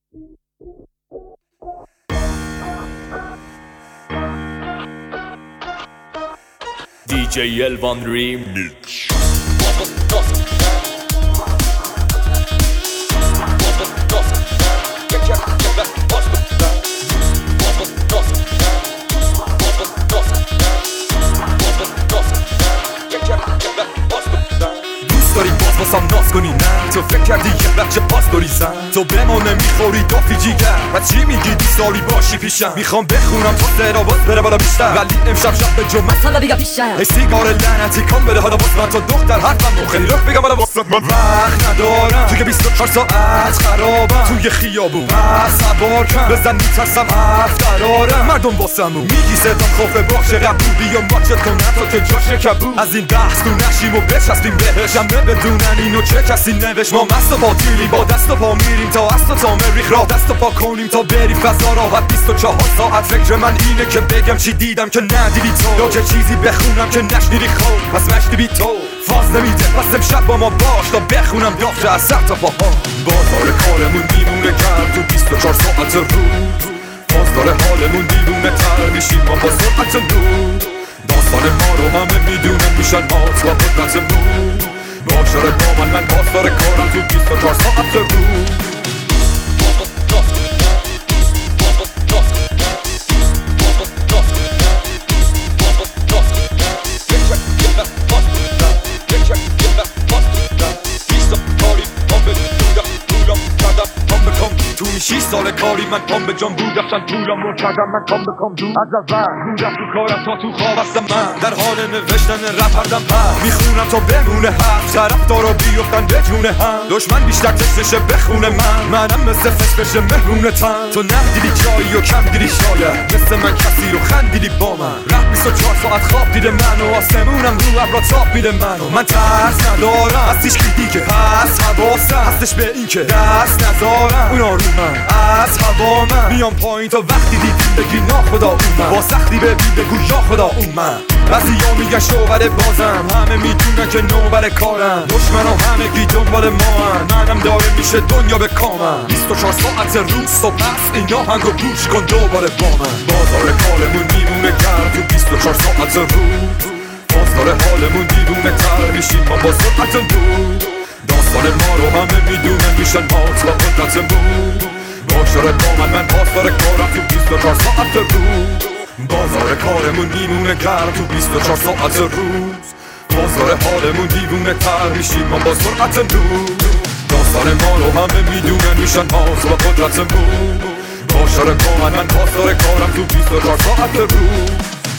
DJ Elvan Remix. داری باز باسم ناز کنی نه تو فکر کردی یه بچه پاس داری زن تو به ما نمیخوری دافی جیگر و چی میگی 20 سالی باشی پیشم میخوام بخونم تا سر باز بره بالا بیشتر ولی امشب شب به جمعه مثلا بگم پیشم ای سیگار لعنتی کن بده حالا باز من تو دختر حرفم خیلی رفت بگم حالا واسه من وقت ندارم توی 24 ساعت خرابم توی خیابون سوار کن بزن میترسم حرف درارم مردم واسمون میگی صدام خوفه باشه قبول بیام ماچت کنم تا که جاشه کبول از این بحث تو نشیم و بچسبیم بهش همه بدونن اینو چه کسی نوشت ما مست و باطیلی با دست و پا میریم تا اصل تا مریخ را دست و پا کنیم تا بری فضا راحت 24 ساعت فکر من اینه که بگم چی دیدم که ندیدی تو یا چه چیزی بخونم که نشنیدی خوب پس مشتی بی تو فاز نمیده پس امشب با ما باش تا بخونم دافته از سر تا پاها بازار کارمون میمونه گرم تو 24 ساعت روز فاز داره حالمون دیوونه تر میشیم ما با سرعت نور داستان ما رو همه میدونن میشن مات و قدرتمون باشاره با من بازار کارم تو 24 ساعت روز تو این 6 سال کاری من پام به جان بود رفتن پولم رو کردم من کام به کام دور از اول بودم تو کارم تا تو خواب هستم من در حال نوشتن رپ هردم پر میخونم تا بمونه حرف طرفدارا بیفتن به جون هم دشمن بیشتر تشتشه بخونه منم مثل فشفش مهرونه تن تو ندیدی جایی و کم دیدی شاید مثل من کسی رو خندیدی با من رپ 24 ساعت خواب دیده من و آسمونم رو ابرا تاب میده من ترس ندارم از هیچ که هست حواسم هستش به این که دست نذارم اونا رو من از هوا من میام پایین تا وقتی دیدیم بگی ناخدا اومد با سختی ببین بگو یا خدا اومد بعضیا میگن شوبر بازم همه میدونن که نوبر کارم دشمنا همگی دنبال ما منم داره میشه دنیا به کامم 24 ساعت روز تو پس این آهنگو گوش کن دوباره با من بازار کارمون میمونه گرم تو 24 ساعت روز بازار حالمون دیوونه تر میشیم ما با سرعت نور داستان ما رو همه میدونن میشن مات و قدرتمون باشاره با من بازار کارم تو 24 ساعت روز بازار کارمون میمونه گرم تو 24 ساعت روز بازار حالمون دیوونه تر میشیم ما با سرعت نور داستان ما رو همه میدونن میشن مات و قدرتمون باشاره با من بازار کارم تو 24 ساعت روز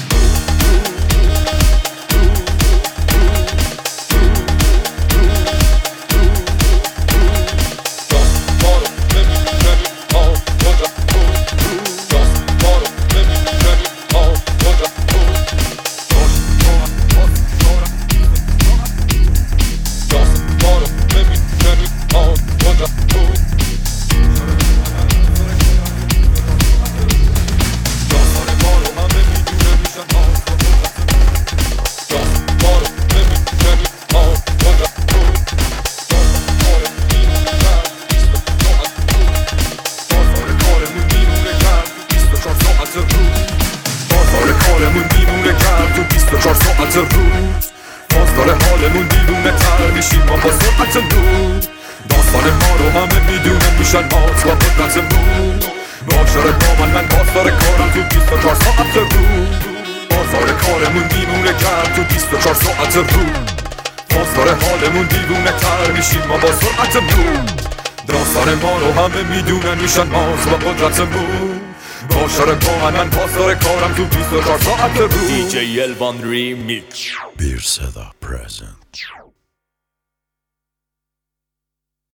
بازار حالمون دیوونه تر میشیم ما با سرعت نور داستان ما رو همه میدونن میشن مات و قدرتمون باشاره با من بازار کارم تو 24 ساعت روز بازار کارمون دیوونه کرد تو 24 ساعت روز بازار حالمون دیوونه تر میشیم ما با سرعت نور داستان ما رو همه میدونن میشن مات و قدرتمون باشاره با من بازار کارم تو 24 ساعت روز DJ Elvan Remix. Bir Seda present.